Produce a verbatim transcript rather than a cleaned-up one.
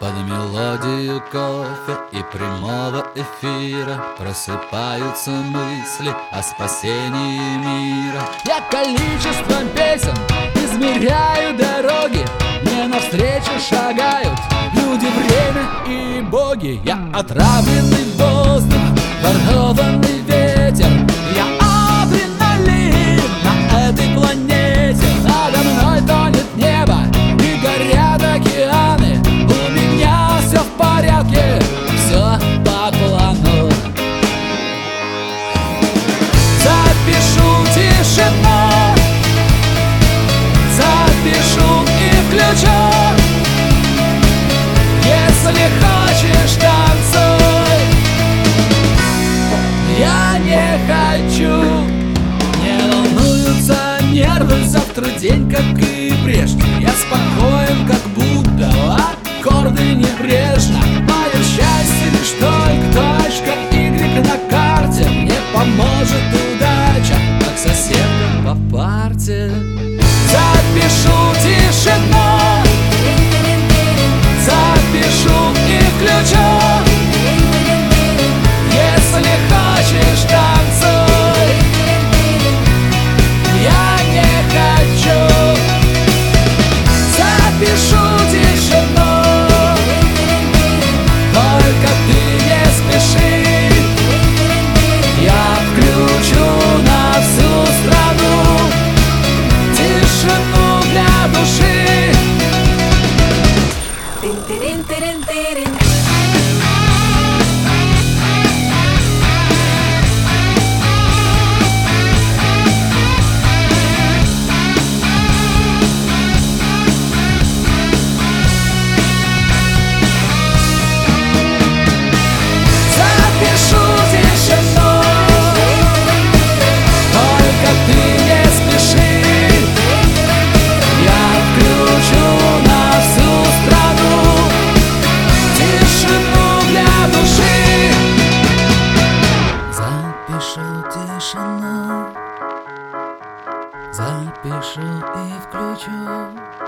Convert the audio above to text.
Под мелодию кофе и прямого эфира просыпаются мысли о спасении мира. Я количеством песен измеряю дороги, мне навстречу шагают люди, время и боги. Я отравленный воздух, ворованный ветер, я адреналин на этой планете. Надо мной тонет небо и горят океаны. У меня все в порядке, все по плану. Запишу тишину, запишу и включу. Если хочешь, танцуй, я не хочу. Не волнуются нервы, завтра день, как и прежде. Я спокоен, как будто аккорды небрежно. Мое счастье лишь только точка Y на карте. Мне поможет удача, как соседка по парте. Запишу тишину, запишу и включу. Если хочешь, танцуй, я не хочу. Запишу тишину, только ты не спеши. Я включу на всю страну тишину для души. Тин-тирин-тирин-тирин. Запишу тишину, только ты не спеши. Я включу на всю страну тишину для души. Запишу тишину, запишу и включу.